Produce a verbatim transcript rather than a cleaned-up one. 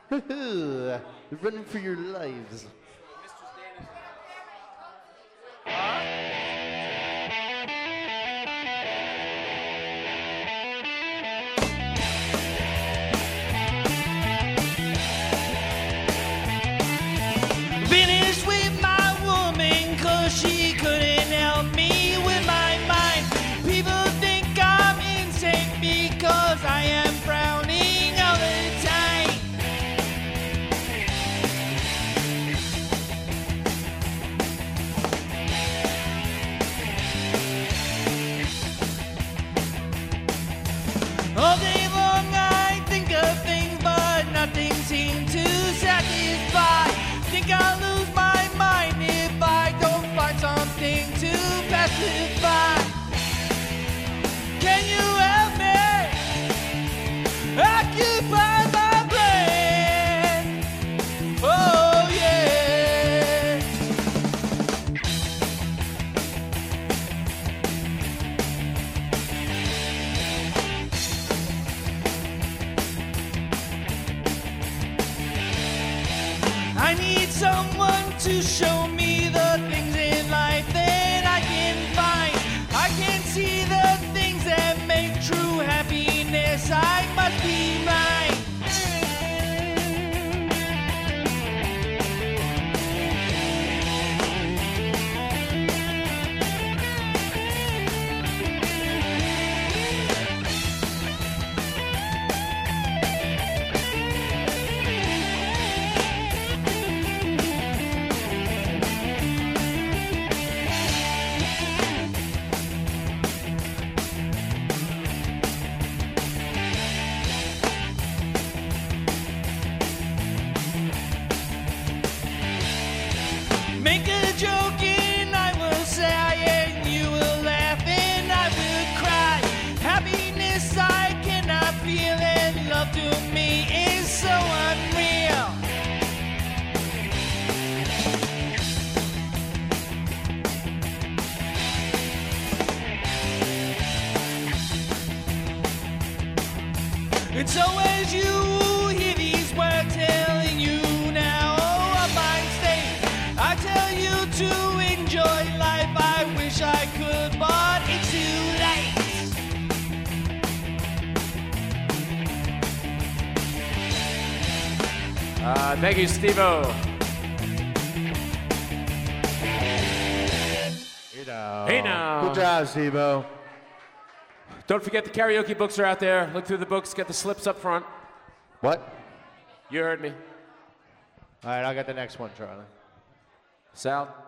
You're running for your lives. Finished with my woman, cause she couldn't help me with my mind. People think I'm insane because I am frowning all the time. All day long I think of things, but nothing seems to satisfy. Think I'll lose my mind if I don't find something to pacify. Can you help me occupy my brain? Oh yeah. I need someone to show me the things in life that I can find. I can see the things that make true happiness. I must be mine. Make a joke and I will sigh, and you will laugh and I will cry. Happiness I cannot feel, and love to me is so unreal. It's always you who hear these words telling you now, oh, a mind state. I tell you to enjoy life. I wish I could, but it's too late. Uh, thank you, Steve-O. Hey now. Hey now. Good job, Steve-O. Don't forget the karaoke books are out there. Look through the books, get the slips up front. What? You heard me. All right, I'll get the next one, Charlie. Sal?